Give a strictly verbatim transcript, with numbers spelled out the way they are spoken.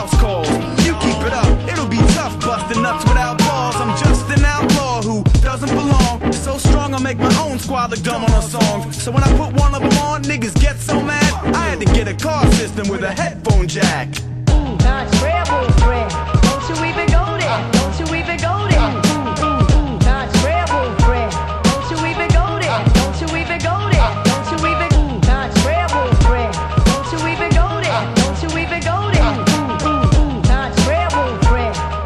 house calls. You keep it up, it'll be tough busting nuts without balls. I'm just an outlaw who doesn't belong. So strong I make my own squad look dumb on a song. So when I put one of them on, niggas get so mad. I had to get a car system with a headphone jack. Nah, scramble,